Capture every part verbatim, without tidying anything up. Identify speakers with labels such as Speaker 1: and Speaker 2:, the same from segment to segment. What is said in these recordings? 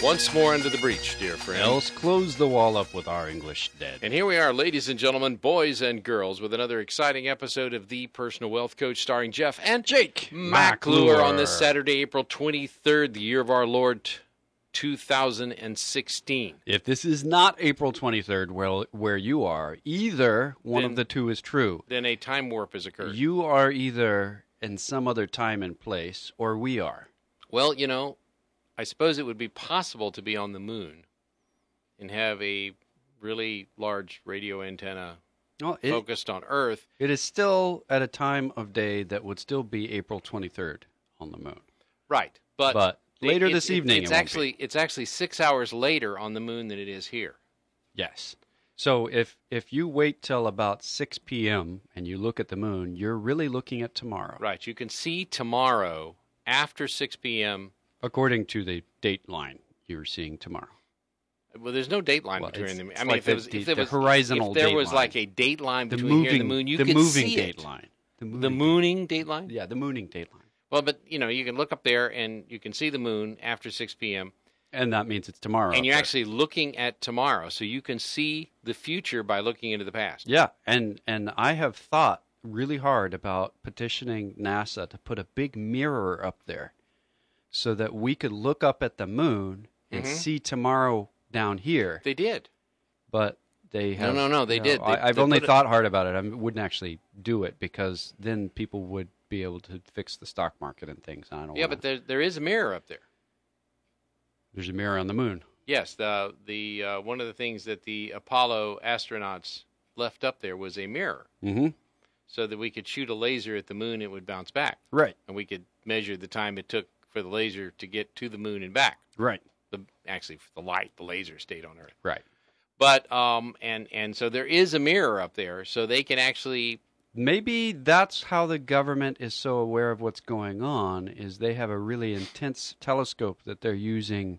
Speaker 1: Once more into the breach, dear friend.
Speaker 2: Else close the wall up with our English dead.
Speaker 1: And here we are, ladies and gentlemen, boys and girls, with another exciting episode of The Personal Wealth Coach, starring Jeff and
Speaker 2: Jake
Speaker 1: McClure on this Saturday, April twenty-third, the year of our Lord, two thousand sixteen.
Speaker 2: If this is not April twenty-third, well, where you are, either one
Speaker 1: Then-
Speaker 2: of the two is true.
Speaker 1: Then a time warp has occurred.
Speaker 2: You are either in some other time and place, or we are.
Speaker 1: Well, you know, I suppose it would be possible to be on the moon and have a really large radio antenna
Speaker 2: Well, it,
Speaker 1: focused on Earth.
Speaker 2: it is still at a time of day that would still be April twenty-third on the moon.
Speaker 1: Right. But,
Speaker 2: But
Speaker 1: it-
Speaker 2: later
Speaker 1: it-
Speaker 2: this
Speaker 1: it-
Speaker 2: evening,
Speaker 1: it's
Speaker 2: it won't
Speaker 1: actually
Speaker 2: be.
Speaker 1: it's actually six hours later on the moon than it is here.
Speaker 2: Yes. So if if you wait till about six p.m. and you look at the moon, you're really looking at tomorrow.
Speaker 1: Right. You can see tomorrow after six p.m.
Speaker 2: According to the date line, you're seeing tomorrow.
Speaker 1: Well, there's no date line
Speaker 2: Well,
Speaker 1: between
Speaker 2: it's-
Speaker 1: them.
Speaker 2: it's
Speaker 1: I mean,
Speaker 2: like
Speaker 1: if there
Speaker 2: the-
Speaker 1: was,
Speaker 2: the-
Speaker 1: if there
Speaker 2: the
Speaker 1: was,
Speaker 2: horizonal
Speaker 1: if there
Speaker 2: date
Speaker 1: was
Speaker 2: line.
Speaker 1: like a date line
Speaker 2: The
Speaker 1: between
Speaker 2: moving,
Speaker 1: here and the moon, you
Speaker 2: the
Speaker 1: could
Speaker 2: moving
Speaker 1: see
Speaker 2: date
Speaker 1: it.
Speaker 2: line. The,
Speaker 1: The
Speaker 2: moving
Speaker 1: mooning date line?
Speaker 2: Yeah, the mooning date line.
Speaker 1: Well, but, you know, you can look up there and you can see the moon after six p.m.
Speaker 2: And that means it's tomorrow.
Speaker 1: And
Speaker 2: up
Speaker 1: you're
Speaker 2: there.
Speaker 1: actually looking at tomorrow. So you can see the future by looking into the past.
Speaker 2: Yeah, and, and I have thought really hard about petitioning NASA to put a big mirror up there so that we could look up at the moon and
Speaker 1: Mhm.
Speaker 2: see tomorrow down here.
Speaker 1: They did.
Speaker 2: But they have...
Speaker 1: no, no, they
Speaker 2: you know,
Speaker 1: did. They-
Speaker 2: I, I've
Speaker 1: they
Speaker 2: only
Speaker 1: put it-
Speaker 2: thought hard about it. I wouldn't actually do it because then people would be able to fix the stock market and things. I don't
Speaker 1: Yeah,
Speaker 2: wanna-
Speaker 1: but there, there is a mirror up there.
Speaker 2: There's a mirror on the moon.
Speaker 1: Yes, the the uh, one of the things that the Apollo astronauts left up there was a mirror,
Speaker 2: Mm-hmm.
Speaker 1: so that we could shoot a laser at the moon, it would bounce back,
Speaker 2: Right,
Speaker 1: and we could measure the time it took for the laser to get to the moon and back.
Speaker 2: right,
Speaker 1: The actually the light, the laser stayed on Earth.
Speaker 2: right.
Speaker 1: But um and and so there is a mirror up there, so they can actually
Speaker 2: Maybe that's how the government is so aware of what's going on, is they have a really intense telescope that they're using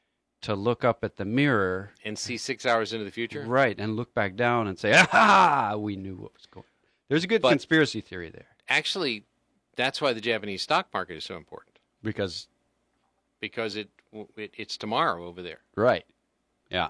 Speaker 2: to look up at the mirror.
Speaker 1: and see six hours into the future.
Speaker 2: Right, and look back down and say, ah, we knew what was going on. There's a good
Speaker 1: But-
Speaker 2: conspiracy theory there.
Speaker 1: Actually, that's why the Japanese stock market is so important,
Speaker 2: Because,
Speaker 1: because it, it it's tomorrow over there,
Speaker 2: right, yeah.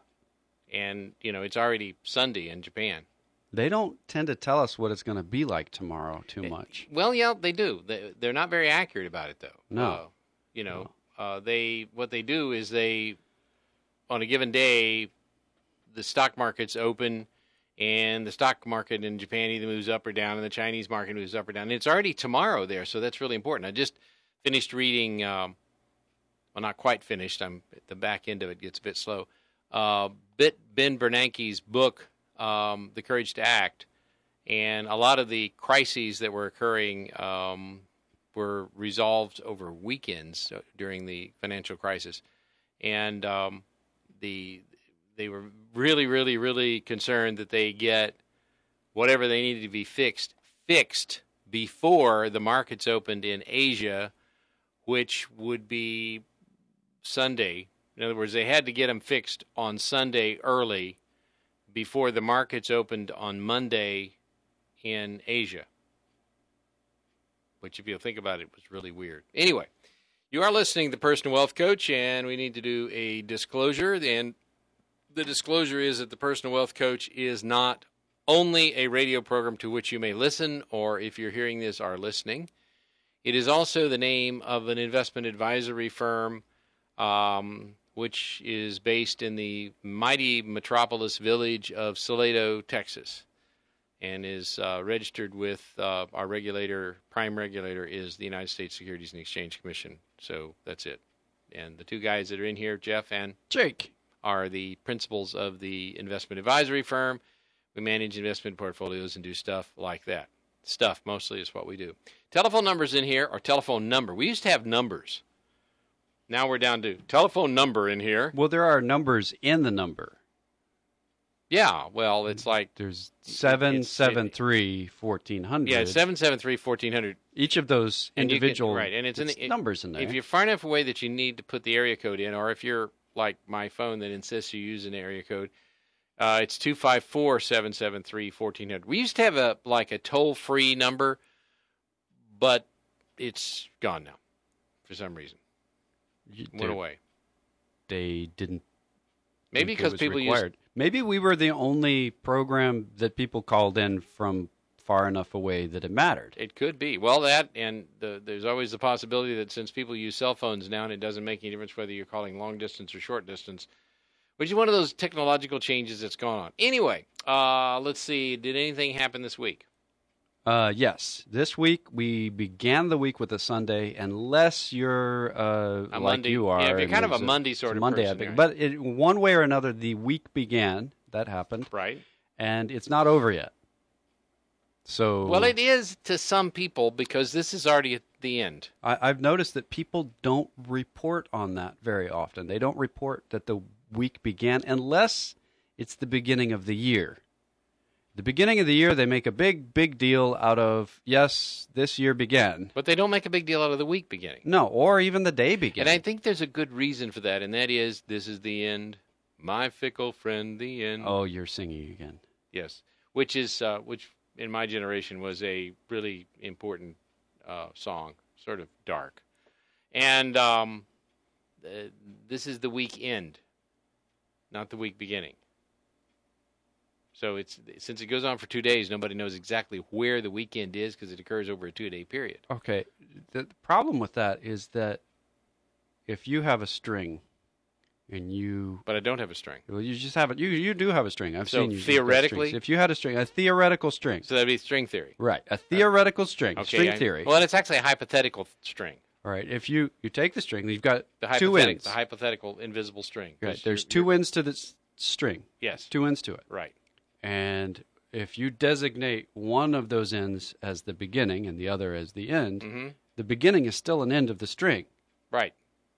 Speaker 1: and you know it's already Sunday in Japan.
Speaker 2: They don't tend to tell us what it's going to be like tomorrow too much.
Speaker 1: Well, yeah, they do. They, they're not very accurate about it, though.
Speaker 2: No.
Speaker 1: Uh, you know, uh, they what they do is they, on a given day, the stock market's open, and the stock market in Japan either moves up or down, and the Chinese market moves up or down. And it's already tomorrow there, so that's really important. I just finished reading, um, well, not quite finished. I'm the back end of it gets a bit slow. Uh, Bit Ben Bernanke's book, um, The Courage to Act. And a lot of the crises that were occurring um, were resolved over weekends during the financial crisis, and um, the they were really, really, really concerned that they get whatever they needed to be fixed fixed before the markets opened in Asia, which would be Sunday. In other words, they had to get them fixed on Sunday early before the markets opened on Monday in Asia, which, if you think about it, was really weird. Anyway, you are listening to The Personal Wealth Coach, and we need to do a disclosure. And the disclosure is that The Personal Wealth Coach is not only a radio program to which you may listen, or if you're hearing this, are listening. It is also the name of an investment advisory firm, um, which is based in the mighty metropolis village of Salado, Texas, and is uh, registered with uh, our regulator, prime regulator is the United States Securities and Exchange Commission. So that's it. And the two guys that are in here, Jeff and
Speaker 2: Jake,
Speaker 1: are the principals of the investment advisory firm. We manage investment portfolios and do stuff like that. Stuff mostly is what we do. Telephone numbers in here, or telephone number. We used to have numbers. Now we're down to telephone number in here.
Speaker 2: well, there are numbers in the number.
Speaker 1: Yeah, well, it's like,
Speaker 2: There's seven
Speaker 1: It's-
Speaker 2: seven three fourteen hundred.
Speaker 1: yeah, seven seven three, fourteen hundred.
Speaker 2: Each of those
Speaker 1: And you can-
Speaker 2: individual
Speaker 1: right, and it's in the- it-
Speaker 2: numbers in there.
Speaker 1: If you're far enough away that you need to put the area code in, or if you're like my phone that insists you use an area code, uh, it's two five four, seven seven three, fourteen hundred. We used to have a like a toll-free number, but it's gone now for some reason.
Speaker 2: You-
Speaker 1: Went
Speaker 2: there-
Speaker 1: away.
Speaker 2: they didn't.
Speaker 1: Maybe
Speaker 2: think it
Speaker 1: because
Speaker 2: was
Speaker 1: people use
Speaker 2: required. Maybe we were the only program that people called in from far enough away that it mattered.
Speaker 1: It could be. Well, that, and the, there's always the possibility that since people use cell phones now, and it doesn't make any difference whether you're calling long distance or short distance, which is one of those technological changes that's gone on. Anyway, uh, let's see. Did anything happen this week?
Speaker 2: Uh, yes. This week, we began the week with a Sunday, unless you're uh,
Speaker 1: A
Speaker 2: like
Speaker 1: Monday.
Speaker 2: you are.
Speaker 1: Yeah, if you're
Speaker 2: and
Speaker 1: kind of a
Speaker 2: there's
Speaker 1: Monday
Speaker 2: it's
Speaker 1: sort
Speaker 2: a
Speaker 1: of
Speaker 2: Monday,
Speaker 1: person,
Speaker 2: I think.
Speaker 1: right.
Speaker 2: But it, one way or another, the week began. That happened.
Speaker 1: Right.
Speaker 2: And it's not over yet. So
Speaker 1: Well, it is to some people because this is already at the end.
Speaker 2: I, I've noticed that people don't report on that very often. They don't report that the week began unless it's the beginning of the year. The beginning of the year, they make a big, big deal out of, yes, this year began.
Speaker 1: But they don't make a big deal out of the week beginning.
Speaker 2: No, or even the day began.
Speaker 1: And I think there's a good reason for that, and that is, this is the end. My fickle friend, the end.
Speaker 2: Oh, you're singing again.
Speaker 1: Yes. Which is, uh, which in my generation was a really important uh, song, sort of dark. And um, uh, this is the week end, not the week beginning. So it's since it goes on for two days, nobody knows exactly where the weekend is because it occurs over a two-day period.
Speaker 2: Okay. The problem with that is that if you have a string and you...
Speaker 1: But I don't have a string.
Speaker 2: Well, you just have it. You you do have a string. I've
Speaker 1: So
Speaker 2: seen you. use
Speaker 1: theoretically-
Speaker 2: strings. If you had a string, a theoretical string.
Speaker 1: So that'd be string theory.
Speaker 2: Right. A theoretical string.
Speaker 1: Okay,
Speaker 2: string
Speaker 1: I-
Speaker 2: theory.
Speaker 1: Well, it's actually a hypothetical string.
Speaker 2: All right. If you, you take the string, you've got
Speaker 1: The
Speaker 2: two
Speaker 1: hypothetical,
Speaker 2: ends.
Speaker 1: the hypothetical invisible string. 'Cause
Speaker 2: Right. There's
Speaker 1: you're-
Speaker 2: two
Speaker 1: you're-
Speaker 2: ends to this string.
Speaker 1: Yes.
Speaker 2: Two ends to it.
Speaker 1: Right.
Speaker 2: And if you designate one of those ends as the beginning and the other as the end,
Speaker 1: Mm-hmm.
Speaker 2: the beginning is still an end of the string.
Speaker 1: Right.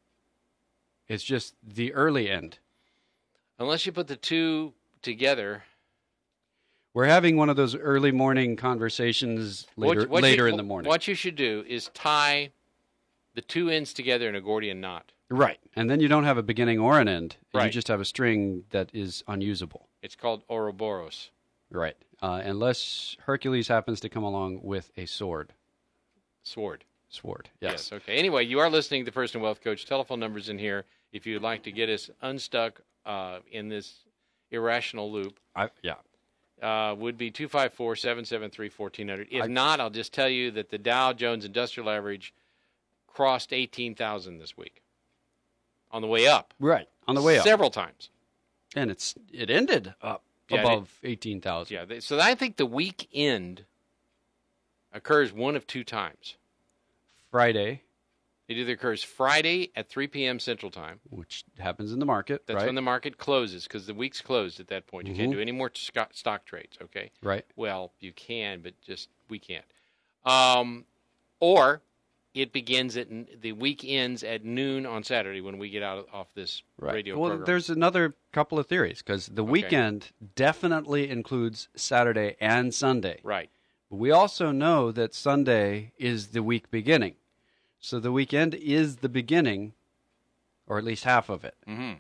Speaker 2: It's just the early end.
Speaker 1: Unless you put the two together.
Speaker 2: We're having one of those early morning conversations later,
Speaker 1: what, what
Speaker 2: later
Speaker 1: you,
Speaker 2: in the morning.
Speaker 1: What you should do is tie the two ends together in a Gordian knot.
Speaker 2: Right. And then you don't have a beginning or an end. You
Speaker 1: Right.
Speaker 2: just have a string that is unusable.
Speaker 1: It's called Ouroboros.
Speaker 2: Right. Uh, unless Hercules happens to come along with a sword.
Speaker 1: Sword.
Speaker 2: Sword. Yes.
Speaker 1: Okay. Anyway, you are listening to First and Wealth Coach. Telephone numbers in here if you'd like to get us unstuck uh, in this irrational loop.
Speaker 2: I, yeah.
Speaker 1: Uh, would be two five four, seven seven three, one four zero zero. If
Speaker 2: I-
Speaker 1: not, I'll just tell you that the Dow Jones Industrial Average crossed eighteen thousand this week on the way up.
Speaker 2: Right. On the way up.
Speaker 1: Several times.
Speaker 2: And it's it ended up
Speaker 1: Yeah, it-
Speaker 2: above eighteen thousand.
Speaker 1: Yeah. They, so I think the week end occurs one of two times.
Speaker 2: Friday,
Speaker 1: It either occurs Friday at three p.m. Central Time.
Speaker 2: which happens in the market,
Speaker 1: That's
Speaker 2: right?
Speaker 1: when the market closes because the week's closed at that point. You can't
Speaker 2: Mhm.
Speaker 1: do any more sc- stock trades, okay?
Speaker 2: Right.
Speaker 1: Well, you can, but just we can't. Um, or it begins at n- the week ends at noon on Saturday when we get out of, off this
Speaker 2: Right.
Speaker 1: radio
Speaker 2: well,
Speaker 1: program.
Speaker 2: there's another couple of theories because the
Speaker 1: Okay.
Speaker 2: weekend definitely includes Saturday and Sunday.
Speaker 1: right.
Speaker 2: We also know that Sunday is the week beginning. So the weekend is the beginning, or at least half of it.
Speaker 1: Mm-hmm.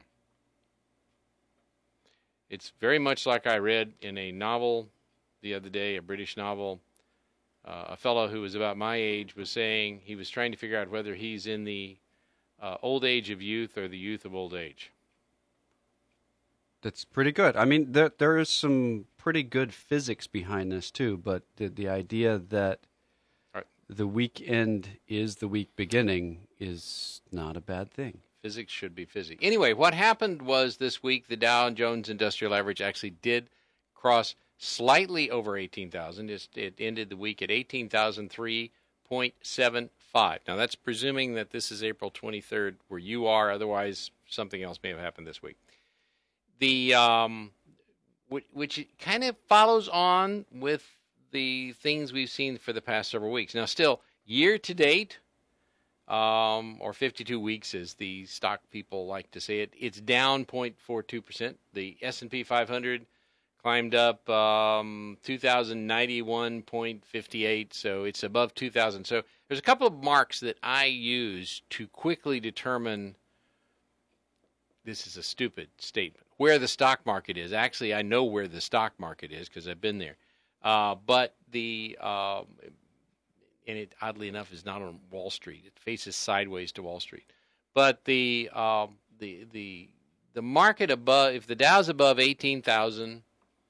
Speaker 1: It's very much like I read in a novel the other day, a British novel. Uh, a fellow who was about my age was saying he was trying to figure out whether he's in the uh, old age of youth or the youth of old age.
Speaker 2: That's pretty good. I mean, there there is some pretty good physics behind this too, but the the idea that
Speaker 1: Right.
Speaker 2: the weekend is the week beginning is not a bad thing.
Speaker 1: Physics should be physics. Anyway, what happened was this week the Dow Jones Industrial Average actually did cross slightly over eighteen thousand. It, it ended the week at eighteen thousand three point seven five. Now, that's presuming that this is April twenty-third where you are. Otherwise, something else may have happened this week. The um, which, which kind of follows on with the things we've seen for the past several weeks. Now, still, year to date, um, or fifty-two weeks, as the stock people like to say it, it's down zero point four two percent. The S and P five hundred climbed up um, two thousand ninety-one point five eight, so it's above two thousand. So there's a couple of marks that I use to quickly determine, this is a stupid statement, where the stock market is. Actually, I know where the stock market is because I've been there. Uh, but the, um, and it oddly enough is not on Wall Street. It faces sideways to Wall Street. But the um, the the the market above, if the Dow's above eighteen thousand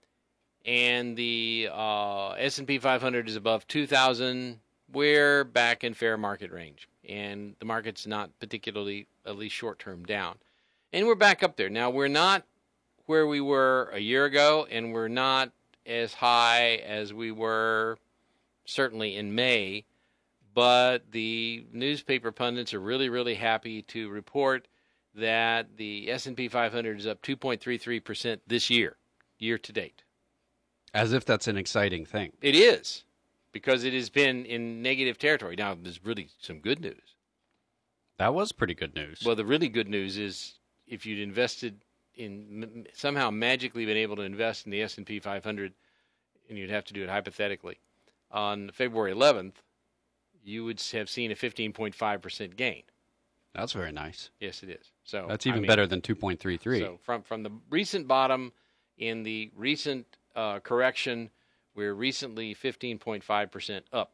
Speaker 1: and the uh, S and P five hundred is above two thousand, we're back in fair market range. And the market's not particularly, at least short-term, down. And we're back up there. Now, we're not where we were a year ago, and we're not as high as we were certainly in May, but the newspaper pundits are really, really happy to report that the S and P five hundred is up two point three three percent this year, year to date.
Speaker 2: As if that's an exciting thing.
Speaker 1: It is, because it has been in negative territory. Now, there's really some good news.
Speaker 2: That was pretty good news.
Speaker 1: Well, the really good news is if you'd invested in, somehow magically been able to invest in the S and P five hundred, and you'd have to do it hypothetically, on February eleventh, you would have seen a fifteen point five percent gain.
Speaker 2: That's very nice.
Speaker 1: Yes, it is. So
Speaker 2: that's even
Speaker 1: I mean,
Speaker 2: better than two point three three.
Speaker 1: So from, from the recent bottom in the recent uh, correction, we're recently fifteen point five percent up.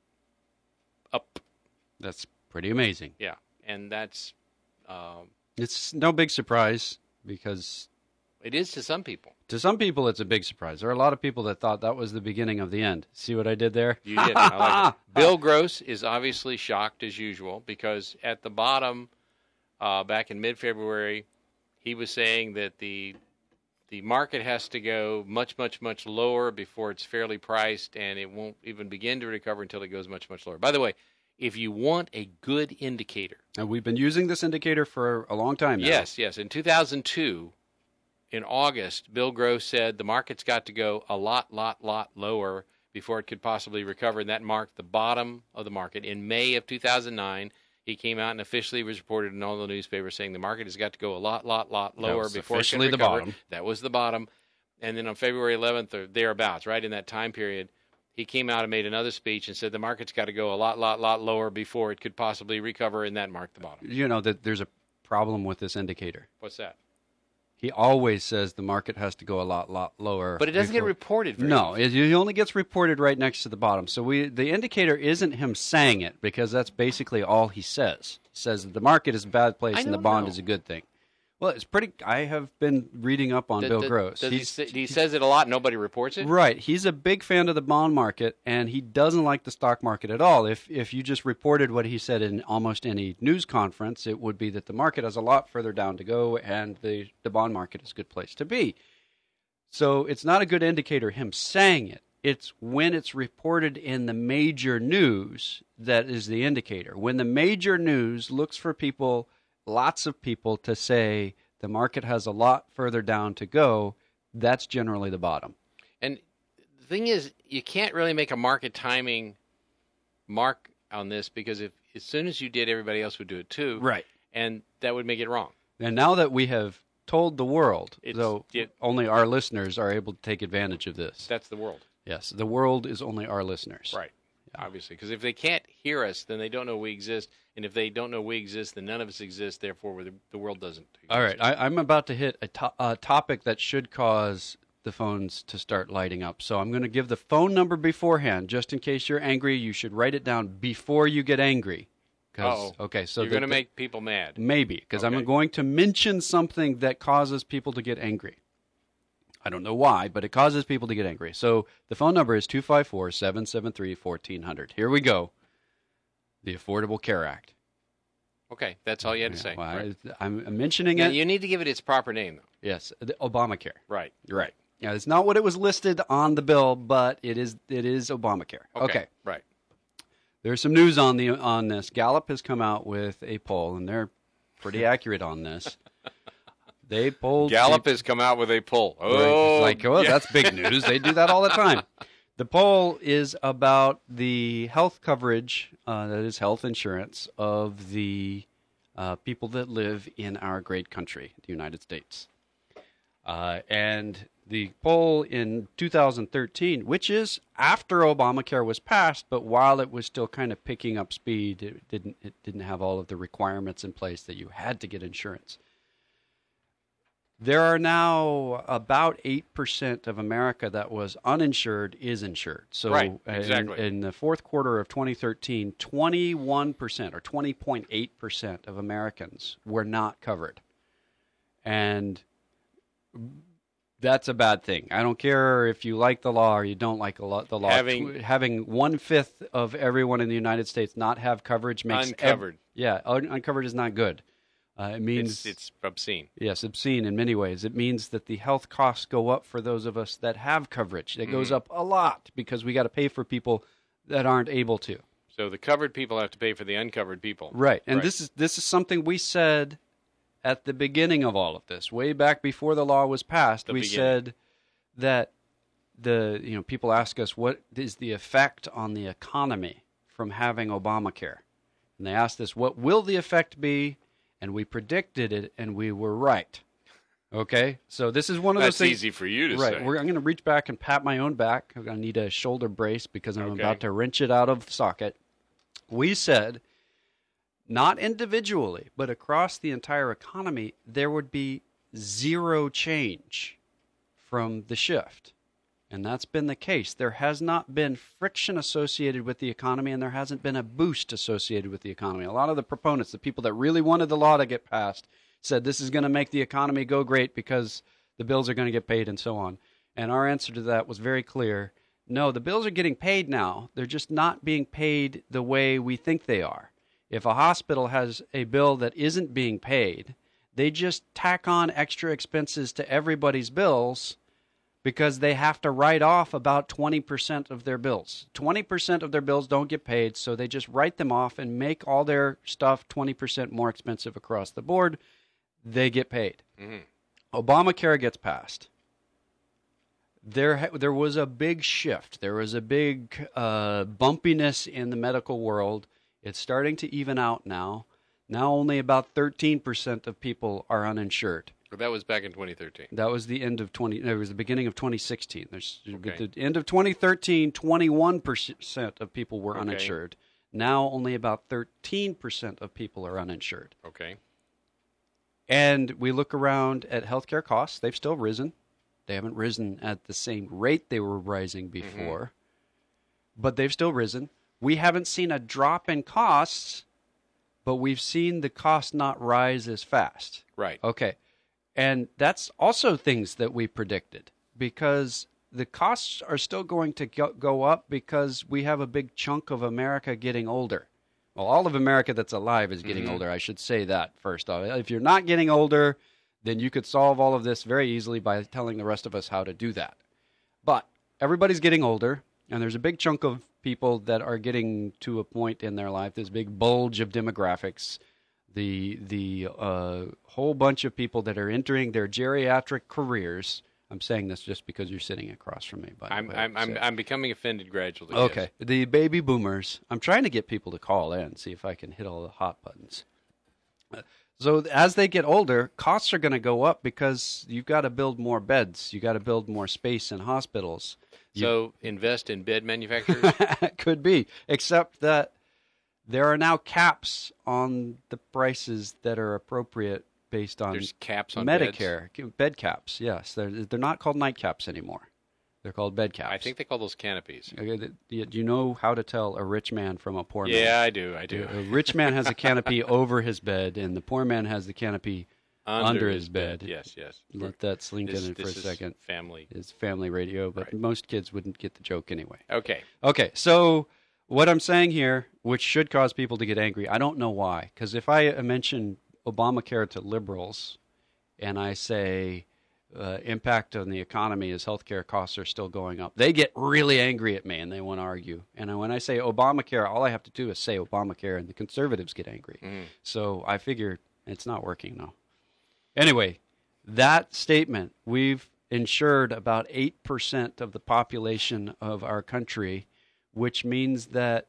Speaker 1: Up.
Speaker 2: That's pretty amazing.
Speaker 1: Yeah, and that's... Um,
Speaker 2: it's no big surprise because...
Speaker 1: It is to some people.
Speaker 2: To some people, it's a big surprise. There are a lot of people that thought that was the beginning of the end. See what I did there?
Speaker 1: You did. I like it. Bill Gross is obviously shocked as usual because at the bottom, uh, back in mid-February, he was saying that the the market has to go much, much, much lower before it's fairly priced, and it won't even begin to recover until it goes much, much lower. By the way, if you want a good indicator...
Speaker 2: And we've been using this indicator for a long time now.
Speaker 1: Yes, yes. In two thousand two... in August, Bill Gross said the market's got to go a lot, lot, lot lower before it could possibly recover, and that marked the bottom of the market. In May of two thousand nine, he came out and officially was reported in all the newspapers saying the market has got to go a lot, lot, lot lower before it can recover.
Speaker 2: The bottom.
Speaker 1: That was the bottom. And then on February eleventh or thereabouts, right in that time period, he came out and made another speech and said the market's got to go a lot, lot, lot lower before it could possibly recover, and that marked the bottom.
Speaker 2: You know that there's a problem with this indicator.
Speaker 1: What's that?
Speaker 2: He always says the market has to go a lot, lot lower.
Speaker 1: But it doesn't
Speaker 2: before.
Speaker 1: get reported very
Speaker 2: No,
Speaker 1: much.
Speaker 2: it, it only gets reported right next to the bottom. So we, the indicator isn't him saying it because that's basically all he says. He says that the market is a bad place
Speaker 1: I
Speaker 2: and the
Speaker 1: don't
Speaker 2: bond
Speaker 1: know.
Speaker 2: is a good thing. Well, it's pretty. I have been reading up on
Speaker 1: Th-
Speaker 2: Bill
Speaker 1: th-
Speaker 2: Gross.
Speaker 1: Does he,
Speaker 2: He's-
Speaker 1: say, he says it a lot. Nobody reports it.
Speaker 2: Right. He's a big fan of the bond market, and he doesn't like the stock market at all. If if you just reported what he said in almost any news conference, it would be that the market has a lot further down to go, and the, the bond market is a good place to be. So it's not a good indicator, him saying it. It's when it's reported in the major news that is the indicator. When the major news looks for people, lots of people, to say the market has a lot further down to go, that's generally the bottom.
Speaker 1: And the thing is, you can't really make a market timing mark on this because if as soon as you did, everybody else would do it too.
Speaker 2: Right.
Speaker 1: And that would make it wrong.
Speaker 2: And now that we have told the world,
Speaker 1: It's-
Speaker 2: though
Speaker 1: it-
Speaker 2: only our listeners are able to take advantage of this.
Speaker 1: That's the world.
Speaker 2: Yes, the world is only our listeners.
Speaker 1: Right. Obviously. Because if they can't hear us, then they don't know we exist. And if they don't know we exist, then none of us exist. Therefore, the, the world doesn't exist.
Speaker 2: All right, I, I'm about to hit a, to- a topic that should cause the phones to start lighting up. So I'm going to give the phone number beforehand, just in case you're angry. You should write it down before you get angry. 'Cause-
Speaker 1: Uh-oh.
Speaker 2: Okay, so
Speaker 1: You're
Speaker 2: the-
Speaker 1: going to
Speaker 2: the-
Speaker 1: make people mad.
Speaker 2: maybe because
Speaker 1: Okay.
Speaker 2: I'm going to mention something that causes people to get angry. I don't know why, but it causes people to get angry. So the phone number is two five four, seven seven three, one four zero zero. Here we go. The Affordable Care Act.
Speaker 1: Okay. That's all you had to say.
Speaker 2: Well,
Speaker 1: Right.
Speaker 2: I, I'm mentioning
Speaker 1: Now,
Speaker 2: it.
Speaker 1: you need to give it its proper name, though.
Speaker 2: Yes, the Obamacare.
Speaker 1: Right.
Speaker 2: Right. Yeah, it's not what it was listed on the bill, but it is it is Obamacare.
Speaker 1: Okay.
Speaker 2: Okay.
Speaker 1: Right.
Speaker 2: There's some news on the on this. Gallup has come out with a poll, and they're pretty accurate on this. They polled
Speaker 1: Gallup
Speaker 2: people-
Speaker 1: has come out with a poll.
Speaker 2: Right.
Speaker 1: Oh,
Speaker 2: It's like, oh,
Speaker 1: yeah.
Speaker 2: that's big news. They do that all the time. The poll is about the health coverage, uh, that is health insurance, of the uh, people that live in our great country, the United States. Uh, and the poll in two thousand thirteen, which is after Obamacare was passed, but while it was still kind of picking up speed, it didn't it didn't have all of the requirements in place that you had to get insurance. There are now about eight percent of America that was uninsured is insured. So
Speaker 1: Right,
Speaker 2: in-
Speaker 1: exactly.
Speaker 2: in, the fourth quarter of twenty thirteen, twenty-one percent or twenty point eight percent of Americans were not covered. And that's a bad thing. I don't care if you like the law or you don't like the law. The law.
Speaker 1: Having,
Speaker 2: Having one-fifth of everyone in the United States not have coverage makes...
Speaker 1: Uncovered.
Speaker 2: Ev- yeah, un- uncovered is not good. Uh, it means...
Speaker 1: It's, it's obscene.
Speaker 2: Yes, obscene in many ways. It means that the health costs go up for those of us that have coverage. It mm-hmm. goes up a lot because we got to pay for people that aren't able to.
Speaker 1: So the covered people have to pay for the uncovered people.
Speaker 2: Right, and
Speaker 1: right.
Speaker 2: this is this is something we said at the beginning of all of this, way back before the law was passed.
Speaker 1: The
Speaker 2: we
Speaker 1: beginning.
Speaker 2: said that the you know people ask us what is the effect on the economy from having Obamacare, and they asked us what will the effect be, and we predicted it, and we were right. Okay, so this is one of
Speaker 1: That's
Speaker 2: those things.
Speaker 1: That's easy for you to
Speaker 2: right,
Speaker 1: say.
Speaker 2: We're, I'm going to reach back and pat my own back. I'm going to need a shoulder brace because I'm
Speaker 1: okay.
Speaker 2: about to wrench it out of the socket. We said, not individually, but across the entire economy, there would be zero change from the shift. And that's been the case. There has not been friction associated with the economy, and there hasn't been a boost associated with the economy. A lot of the proponents, the people that really wanted the law to get passed, said this is going to make the economy go great because the bills are going to get paid and so on. And our answer to that was very clear. No, the bills are getting paid now. They're just not being paid the way we think they are. If a hospital has a bill that isn't being paid, they just tack on extra expenses to everybody's bills because they have to write off about twenty percent of their bills. twenty percent of their bills don't get paid, so they just write them off and make all their stuff twenty percent more expensive across the board. They get paid. Mm-hmm. Obamacare gets passed. There, there was a big shift. There was a big uh, bumpiness in the medical world. It's starting to even out now. Now only about thirteen percent of people are uninsured.
Speaker 1: But that was back in twenty thirteen.
Speaker 2: That was the end of twenty. No, it was the beginning of twenty sixteen. There's
Speaker 1: okay.
Speaker 2: At the end of twenty thirteen, twenty-one percent of people were
Speaker 1: okay.
Speaker 2: uninsured. Now only about thirteen percent of people are uninsured.
Speaker 1: Okay.
Speaker 2: And we look around at healthcare costs. They've still risen. They haven't risen at the same rate they were rising before, mm-hmm. but they've still risen. We haven't seen a drop in costs, but we've seen the cost not rise as fast.
Speaker 1: Right.
Speaker 2: Okay. And that's also things that we predicted because the costs are still going to go, go up because we have a big chunk of America getting older. Well, all of America that's alive is getting mm-hmm. older. I should say that first off. If you're not getting older, then you could solve all of this very easily by telling the rest of us how to do that. But everybody's getting older, and there's a big chunk of people that are getting to a point in their life, this big bulge of demographics, the the uh, whole bunch of people that are entering their geriatric careers. I'm saying this just because you're sitting across from me. By
Speaker 1: I'm
Speaker 2: the way,
Speaker 1: I'm, I'm
Speaker 2: so.
Speaker 1: I'm becoming offended gradually.
Speaker 2: Okay,
Speaker 1: yes.
Speaker 2: The baby boomers. I'm trying to get people to call in, see if I can hit all the hot buttons. Uh, So as they get older, costs are going to go up because you've got to build more beds. You've got to build more space in hospitals. You...
Speaker 1: So invest in bed manufacturers?
Speaker 2: Could be, except that there are now caps on the prices that are appropriate based on
Speaker 1: There's caps on
Speaker 2: Medicare.
Speaker 1: Beds?
Speaker 2: Bed caps, yes. They're, they're not called night caps anymore. They're called bed caps.
Speaker 1: I think they call those canopies.
Speaker 2: Okay, do you know how to tell a rich man from a poor man?
Speaker 1: Yeah, I do. I do.
Speaker 2: A rich man has a canopy over his bed, and the poor man has the canopy under, under his, his bed.
Speaker 1: bed. Yes, yes.
Speaker 2: Let that slink
Speaker 1: this,
Speaker 2: in for a second.
Speaker 1: Family.
Speaker 2: It's family radio, but
Speaker 1: right.
Speaker 2: most kids wouldn't get the joke anyway.
Speaker 1: Okay.
Speaker 2: Okay, so what I'm saying here, which should cause people to get angry, I don't know why. Because if I mention Obamacare to liberals, and I say... Uh, impact on the economy as healthcare costs are still going up. They get really angry at me and they want to argue. And when I say Obamacare, all I have to do is say Obamacare and the conservatives get angry. Mm. So I figure it's not working now. Anyway, that statement, we've insured about eight percent of the population of our country, which means that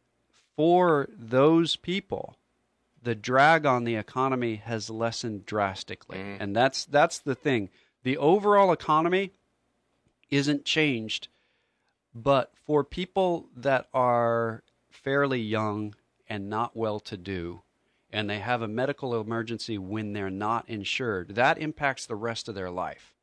Speaker 2: for those people, the drag on the economy has lessened drastically. Mm. And that's that's the thing. The overall economy isn't changed, but for people that are fairly young and not well-to-do, and they have a medical emergency when they're not insured, that impacts the rest of their life.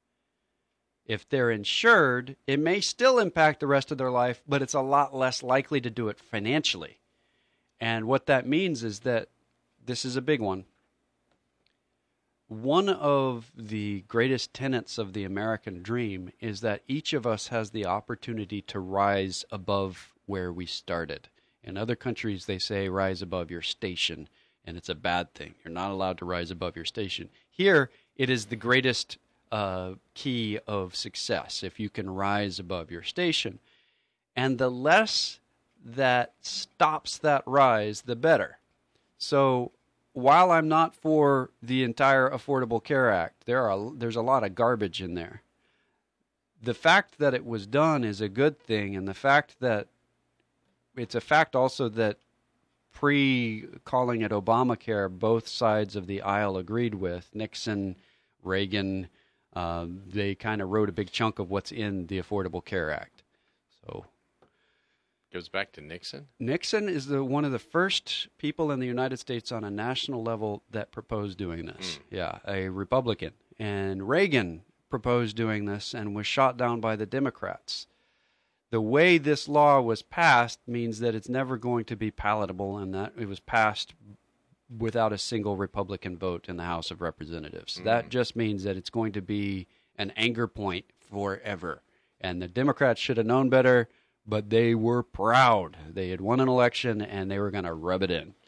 Speaker 2: If they're insured, it may still impact the rest of their life, but it's a lot less likely to do it financially. And what that means is that, this is a big one, one of the greatest tenets of the American dream is that each of us has the opportunity to rise above where we started. In other countries, they say rise above your station, and it's a bad thing. You're not allowed to rise above your station. Here, it is the greatest uh, key of success, if you can rise above your station. And the less that stops that rise, the better. So while I'm not for the entire Affordable Care Act, there are there's a lot of garbage in there. The fact that it was done is a good thing, and the fact that it's a fact also that pre-calling it Obamacare, both sides of the aisle agreed with. Nixon, Reagan, uh, they kind of wrote a big chunk of what's in the Affordable Care Act. So
Speaker 1: goes back to Nixon?
Speaker 2: Nixon is the one of the first people in the United States on a national level that proposed doing this. Mm. Yeah, a Republican. And Reagan proposed doing this and was shot down by the Democrats. The way this law was passed means that it's never going to be palatable, and that it was passed without a single Republican vote in the House of Representatives. Mm. That just means that it's going to be an anger point forever. And the Democrats should have known better, but they were proud. They had won an election, and they were going to rub it in.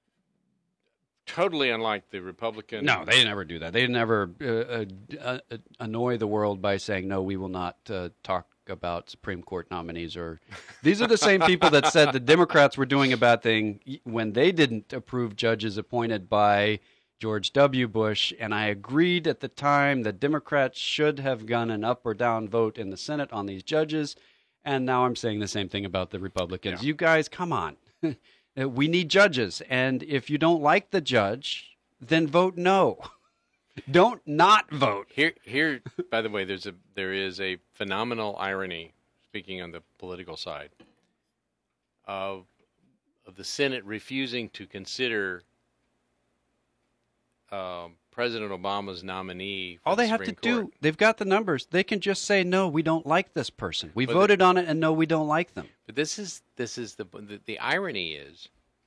Speaker 1: Totally unlike the Republican.
Speaker 2: No, they never do that. They never uh, uh, uh, annoy the world by saying, no, we will not uh, talk about Supreme Court nominees. Or these are the same people that said the Democrats were doing a bad thing when they didn't approve judges appointed by George W. Bush. And I agreed at the time that Democrats should have gone an up or down vote in the Senate on these judges. And now I'm saying the same thing about the Republicans. Yeah. You guys, come on. We need judges. And if you don't like the judge, then vote no. Don't not vote.
Speaker 1: Here, here. By the way, there's a there is a phenomenal irony, speaking on the political side, of of the Senate refusing to consider um, President Obama's nominee. For
Speaker 2: All they
Speaker 1: the
Speaker 2: have
Speaker 1: Supreme
Speaker 2: to
Speaker 1: Court.
Speaker 2: do, they've got the numbers. They can just say, no, we don't like this person. We
Speaker 1: but
Speaker 2: voted
Speaker 1: the,
Speaker 2: on it, and no, we don't like them.
Speaker 1: But this is this is the, the the irony is,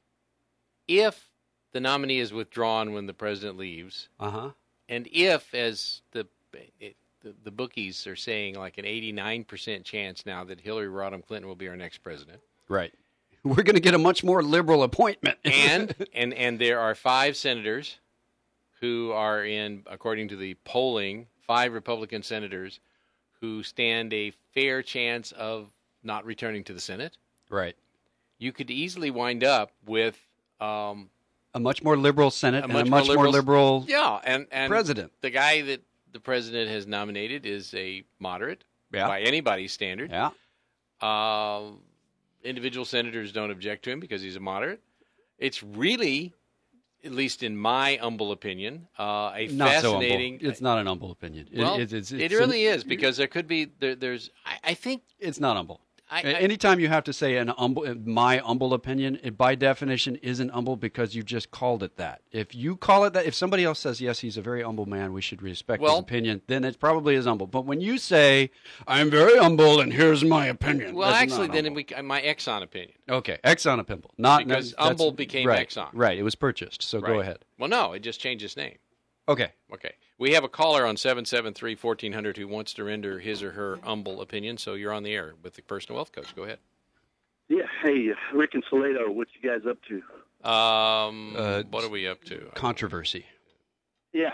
Speaker 1: if the nominee is withdrawn when the president leaves,
Speaker 2: uh-huh.
Speaker 1: and if, as the, it, the the bookies are saying, like an eighty-nine percent chance now that Hillary Rodham Clinton will be our next president.
Speaker 2: Right. We're going to get a much more liberal appointment.
Speaker 1: and and and there are five senators who are in, according to the polling, five Republican senators who stand a fair chance of not returning to the Senate.
Speaker 2: Right.
Speaker 1: You could easily wind up with um,
Speaker 2: a much more liberal Senate
Speaker 1: a
Speaker 2: and
Speaker 1: much
Speaker 2: a much
Speaker 1: more,
Speaker 2: more
Speaker 1: liberal,
Speaker 2: liberal
Speaker 1: yeah, and, and
Speaker 2: president.
Speaker 1: The guy that the president has nominated is a moderate
Speaker 2: yeah.
Speaker 1: by anybody's standard.
Speaker 2: Yeah.
Speaker 1: Uh, individual senators don't object to him because he's a moderate. It's really, at least in my humble opinion, uh, a
Speaker 2: not
Speaker 1: fascinating.
Speaker 2: So humble. It's not an humble opinion.
Speaker 1: Well,
Speaker 2: it, it's, it's,
Speaker 1: it
Speaker 2: it's
Speaker 1: really
Speaker 2: an,
Speaker 1: is because there could be there, there's. I, I think
Speaker 2: it's not humble.
Speaker 1: I, I,
Speaker 2: Anytime you have to say an humble, my humble opinion, it by definition isn't humble because you just called it that. If you call it that, if somebody else says, yes, he's a very humble man, we should respect
Speaker 1: well,
Speaker 2: his opinion, then it probably is humble. But when you say, I'm very humble and here's my opinion.
Speaker 1: Well,
Speaker 2: that's
Speaker 1: actually, then
Speaker 2: humble.
Speaker 1: we, my Exxon opinion.
Speaker 2: Okay, Exxon of Pimple. Not,
Speaker 1: because
Speaker 2: that's,
Speaker 1: humble became
Speaker 2: right,
Speaker 1: Exxon.
Speaker 2: Right, it was purchased, so
Speaker 1: right.
Speaker 2: go ahead.
Speaker 1: Well, no, it just changed its name.
Speaker 2: Okay.
Speaker 1: Okay. We have a caller on seven seven three, one four zero zero who wants to render his or her humble opinion, so you're on the air with the Personal Wealth Coach. Go ahead.
Speaker 3: Yeah, hey, Rick and Salado, what you guys up to?
Speaker 1: Um,
Speaker 2: uh,
Speaker 1: what are we up to?
Speaker 2: Controversy.
Speaker 3: Yeah.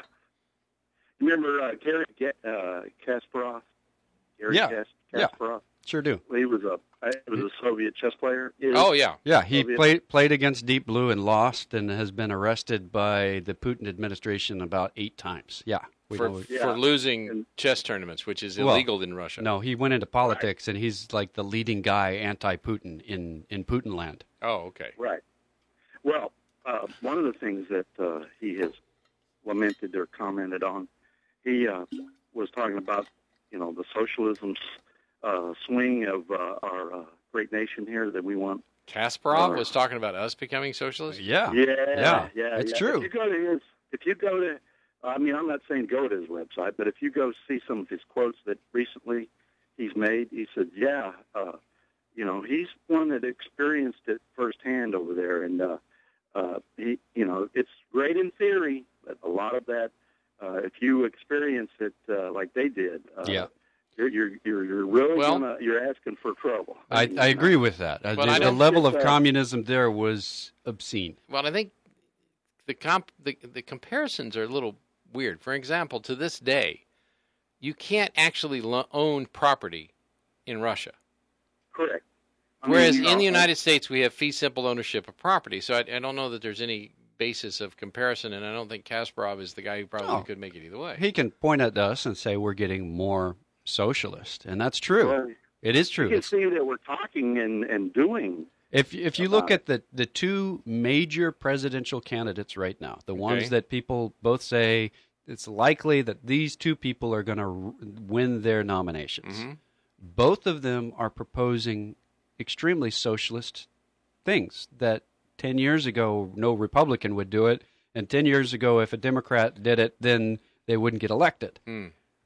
Speaker 3: Remember uh, Gary uh, Kasparov? Gary
Speaker 2: yeah.
Speaker 3: Kas- Kasparov?
Speaker 2: Yeah, sure do.
Speaker 3: Well, he was a he was a Soviet chess player. He
Speaker 1: oh, yeah.
Speaker 2: Yeah, he
Speaker 3: Soviet.
Speaker 2: played played against Deep Blue and lost and has been arrested by the Putin administration about eight times. Yeah. We
Speaker 1: for,
Speaker 2: know.
Speaker 3: Yeah.
Speaker 1: for losing
Speaker 3: And-
Speaker 1: chess tournaments, which is
Speaker 2: Well,
Speaker 1: illegal in Russia.
Speaker 2: No, he went into politics, right. and he's like the leading guy anti-Putin in, in Putin land.
Speaker 1: Oh, okay.
Speaker 3: Right. Well, uh, one of the things that uh, he has lamented or commented on, he uh, was talking about, you know, the socialism uh, swing of uh, our uh, great nation here that we want.
Speaker 1: Kasparov
Speaker 3: uh,
Speaker 1: was talking about us becoming socialists?
Speaker 2: Yeah.
Speaker 3: Yeah,
Speaker 2: Yeah,
Speaker 3: yeah.
Speaker 2: it's
Speaker 3: yeah.
Speaker 2: true.
Speaker 3: If you go to his, if you go to, I mean, I'm not saying go to his website, but if you go see some of his quotes that recently he's made, he said, yeah, uh, you know, he's one that experienced it firsthand over there, and uh, uh, he, you know, it's great in theory, but a lot of that Uh, if you experience it uh, like they did, uh,
Speaker 2: Yeah.
Speaker 3: you're you're you're, you're really
Speaker 1: Well-
Speaker 3: gonna you're asking for trouble.
Speaker 2: I,
Speaker 3: mean,
Speaker 2: I
Speaker 3: you
Speaker 2: agree
Speaker 3: know.
Speaker 2: with that. Uh,
Speaker 1: But
Speaker 2: the,
Speaker 1: I
Speaker 2: the
Speaker 1: don't-
Speaker 2: level of
Speaker 3: It's, uh,
Speaker 2: communism there was obscene.
Speaker 1: Well, I think the comp the, the comparisons are a little weird. For example, to this day, you can't actually lo- own property in Russia.
Speaker 3: Correct. I mean,
Speaker 1: Whereas
Speaker 3: you know,
Speaker 1: in the United States, we have fee simple ownership of property. So I, I don't know that there's any basis of comparison, and I don't think Kasparov is the guy who probably
Speaker 2: No.
Speaker 1: could make it either way.
Speaker 2: He can point at us and say we're getting more socialist, and that's true.
Speaker 3: well,
Speaker 2: It is
Speaker 3: you
Speaker 2: true.
Speaker 3: can
Speaker 2: It's,
Speaker 3: see that we're talking and, and doing.
Speaker 2: if if you look
Speaker 3: about
Speaker 2: at the, the two major presidential candidates right now, the ones
Speaker 1: Okay.
Speaker 2: that people both say it's likely that these two people are going to win their nominations,
Speaker 1: Mhm.
Speaker 2: both of them are proposing extremely socialist things that ten years ago no Republican would do it, and ten years ago if a Democrat did it, then they wouldn't get elected.
Speaker 1: Hmm.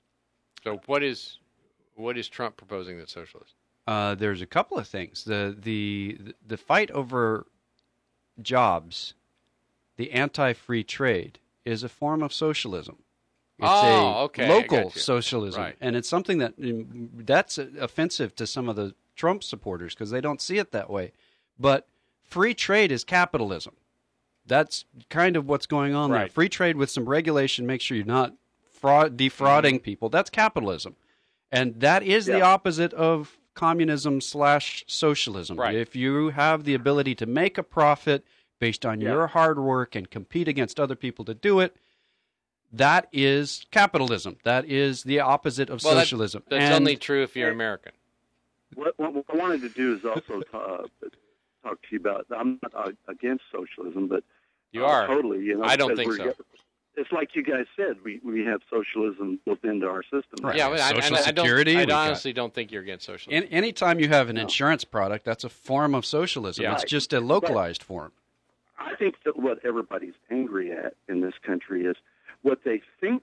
Speaker 1: So what is what is Trump proposing that's socialist?
Speaker 2: Uh, there's a couple of things. The the the fight over jobs, the anti-free trade, is a form of socialism. It's
Speaker 1: Oh,
Speaker 2: a
Speaker 1: okay, I
Speaker 2: local
Speaker 1: got you.
Speaker 2: socialism,
Speaker 1: Right.
Speaker 2: and it's something that mm, that's offensive to some of the Trump supporters because they don't see it that way. But free trade is capitalism. That's kind of what's going on there.
Speaker 1: Right.
Speaker 2: Free trade with some regulation, make sure you're not fraud, defrauding
Speaker 1: Mm-hmm.
Speaker 2: people. That's capitalism, and that is the
Speaker 3: Yeah.
Speaker 2: opposite of communism slash socialism.
Speaker 1: Right.
Speaker 2: If you have the ability to make a profit based on
Speaker 3: Yeah.
Speaker 2: your hard work and compete against other people to do it, that is capitalism. That is the opposite of
Speaker 1: Well, that-
Speaker 2: socialism.
Speaker 1: That's
Speaker 2: And
Speaker 1: only true if you're American.
Speaker 3: What, what, what I wanted to do is also uh, talk to you about. I'm not uh, against socialism, but
Speaker 1: You
Speaker 3: uh,
Speaker 1: are.
Speaker 3: totally. You know,
Speaker 1: I don't
Speaker 3: because
Speaker 1: think
Speaker 3: we're
Speaker 1: so.
Speaker 3: get- It's like you guys said. We we have socialism built into our system.
Speaker 2: Right.
Speaker 1: Yeah, but I,
Speaker 2: Social
Speaker 1: I, I don't,
Speaker 2: Security,
Speaker 1: I
Speaker 2: we've got-
Speaker 1: honestly don't think you're against socialism.
Speaker 2: An- anytime you have an
Speaker 3: No.
Speaker 2: insurance product, that's a form of socialism.
Speaker 1: Yeah.
Speaker 2: It's
Speaker 3: Right.
Speaker 2: just a localized form.
Speaker 3: I think that what everybody's angry at in this country is what they think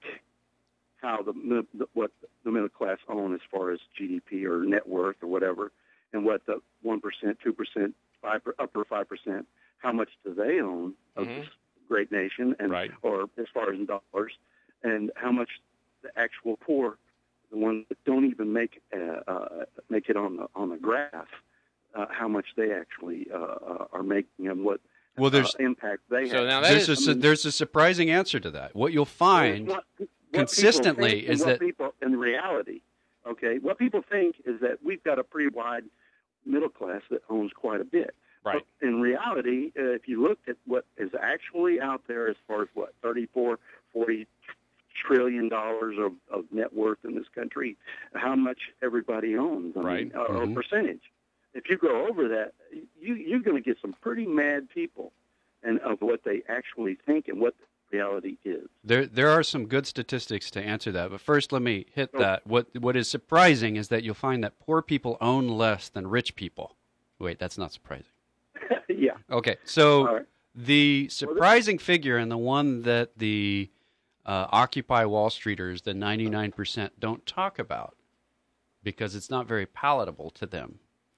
Speaker 3: how the, mi- the what the middle class own as far as G D P or net worth or whatever, and what the one percent, two percent, five upper five percent, how much do they own of
Speaker 1: Mhm.
Speaker 3: this great nation, and
Speaker 1: Right.
Speaker 3: or as far as in dollars, and how much the actual poor, the ones that don't even make uh, uh, make it on the on the graph, uh, how much they actually uh, uh, are making and what
Speaker 2: Well, there's
Speaker 3: uh, impact they
Speaker 1: So
Speaker 3: have.
Speaker 1: now that
Speaker 2: there's
Speaker 1: is,
Speaker 2: a, su- there's a surprising answer to that. What you'll find
Speaker 3: What- what
Speaker 2: consistently
Speaker 3: people think and
Speaker 2: is
Speaker 3: what
Speaker 2: that-
Speaker 3: people in reality, okay, what people think is that we've got a pretty wide middle class that owns quite a bit.
Speaker 1: right.
Speaker 3: But in reality, uh, if you look at what is actually out there as far as what thirty-four, forty trillion dollars of, of net worth in this country, how much everybody owns, I
Speaker 1: Right.
Speaker 3: mean, or,
Speaker 2: Mhm.
Speaker 3: or percentage. If you go over that, you, you're going to get some pretty mad people, and of what they actually think and what the reality is.
Speaker 2: There, there are some good statistics to answer that, but first let me hit
Speaker 3: Oh.
Speaker 2: that. What, what is surprising is that you'll find that poor people own less than rich people. Wait, that's not surprising.
Speaker 3: Yeah.
Speaker 2: Okay, so
Speaker 3: All right.
Speaker 2: the surprising figure and the one that the uh, Occupy Wall Streeters, the ninety-nine percent, don't talk about because it's not very palatable to them,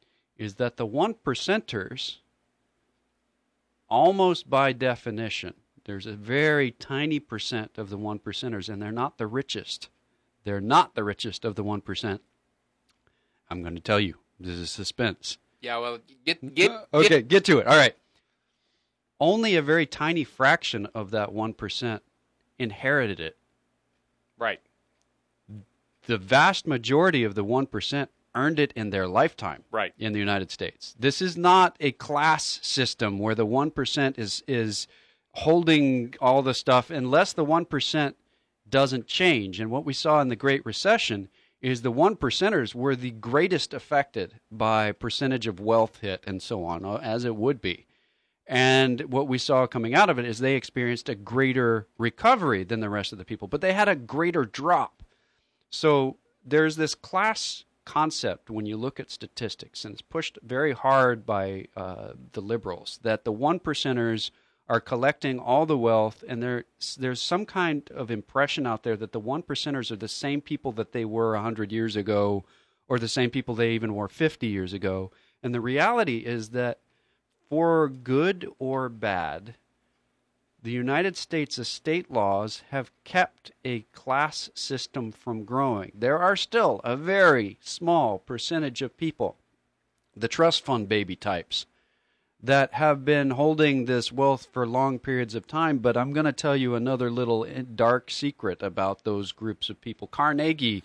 Speaker 2: is that the one percenters, almost by definition, there's a very tiny percent of the one percenters, and they're not the richest. They're not the richest of the one percent. I'm going to tell you. This is suspense.
Speaker 1: Yeah, well, get get
Speaker 2: Uh, okay, get to it. All right. Only a very tiny fraction of that one percent inherited it.
Speaker 1: right.
Speaker 2: The vast majority of the one percent earned it in their lifetime.
Speaker 1: Right.
Speaker 2: In the United States. This is not a class system where the one percent is is holding all the stuff unless the one percent doesn't change. And what we saw in the Great Recession is the one percenters were the greatest affected by percentage of wealth hit and so on, as it would be. And what we saw coming out of it is they experienced a greater recovery than the rest of the people, but they had a greater drop. So there's this class concept when you look at statistics, and it's pushed very hard by uh, the liberals, that the one percenters are collecting all the wealth, and there, there's some kind of impression out there that the one percenters are the same people that they were one hundred years ago, or the same people they even were fifty years ago. And the reality is that for good or bad, the United States estate laws have kept a class system from growing. There are still a very small percentage of people, the trust fund baby types, that have been holding this wealth for long periods of time. But I'm going to tell you another little dark secret about those groups of people. Carnegie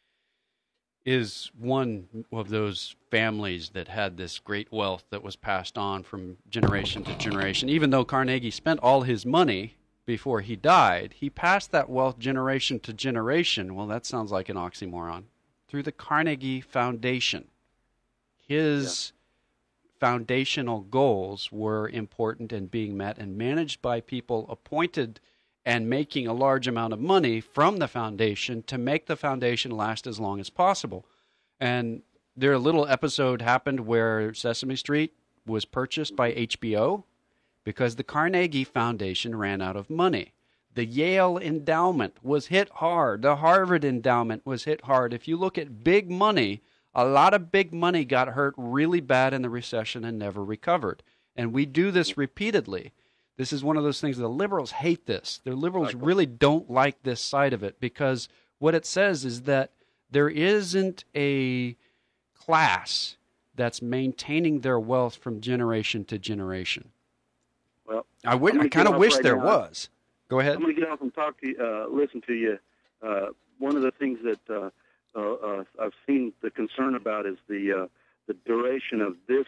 Speaker 2: is one of those families that had this great wealth that was passed on from generation to generation. Even though Carnegie spent all his money before he died, he passed that wealth generation to generation. Well, that sounds like an oxymoron. Through the Carnegie Foundation. His yeah. foundational goals were important and being met and managed by people appointed and making a large amount of money from the foundation to make the foundation last as long as possible. And there a little episode happened where Sesame Street was purchased by H B O because the Carnegie Foundation ran out of money. The Yale endowment was hit hard. The Harvard endowment was hit hard. If you look at big money, a lot of big money got hurt really bad in the recession and never recovered. And we do this repeatedly. This is one of those things, the liberals hate this. The liberals really don't like this side of it because what it says is that there isn't a class that's maintaining their wealth from generation to generation.
Speaker 3: Well,
Speaker 2: I, w- I kind of wish right there now. was. Go ahead.
Speaker 3: I'm going to get off and talk to you, uh, listen to you. Uh, one of the things that uh, uh, uh, I've seen the concern about is the uh, the duration of this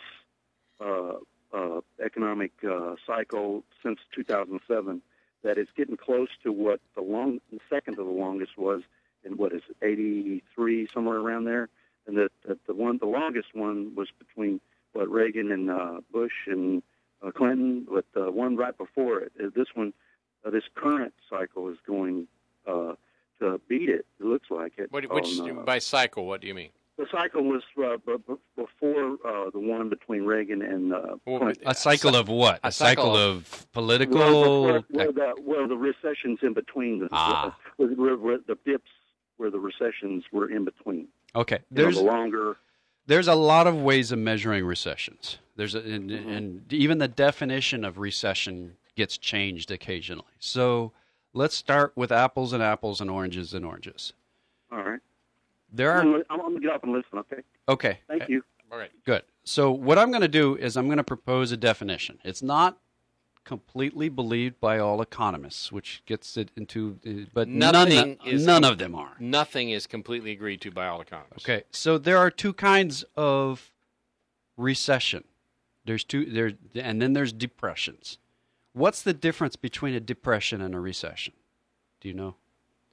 Speaker 3: uh Uh, economic uh, cycle since two thousand seven, that it's getting close to what the long, the second to the longest was in what is it, eighty-three, somewhere around there, and that, that the one, the longest one was between what Reagan and uh, Bush and uh, Clinton, but the one right before it, uh, this one, uh, this current cycle is going uh, to beat it. It looks like it.
Speaker 1: What, which
Speaker 3: on, uh,
Speaker 1: by cycle, what do you mean?
Speaker 3: The cycle was uh, b- b- before uh, the one between Reagan and uh, Clinton.
Speaker 2: A cycle of what? A, a cycle, cycle of political...
Speaker 3: Well, where, where, the, where the recessions in between. The,
Speaker 2: ah.
Speaker 3: where, where, where the dips, where the recessions were in between.
Speaker 2: Okay.
Speaker 3: There's you know, the longer...
Speaker 2: There's a lot of ways of measuring recessions. There's a, and, mm-hmm. and even the definition of recession gets changed occasionally. So let's start with apples and apples and oranges and oranges.
Speaker 3: All right.
Speaker 2: There are.
Speaker 3: I'm going to get up and listen, okay?
Speaker 2: Okay.
Speaker 3: Thank you.
Speaker 1: All right.
Speaker 2: Good. So what I'm going to do is I'm going to propose a definition. It's not completely believed by all economists, which gets it into, but
Speaker 1: nothing
Speaker 2: none, is none com- of them are.
Speaker 1: Nothing is completely agreed to by all economists.
Speaker 2: Okay. So there are two kinds of recession. There's two there, and then there's depressions. What's the difference between a depression and a recession? Do you know?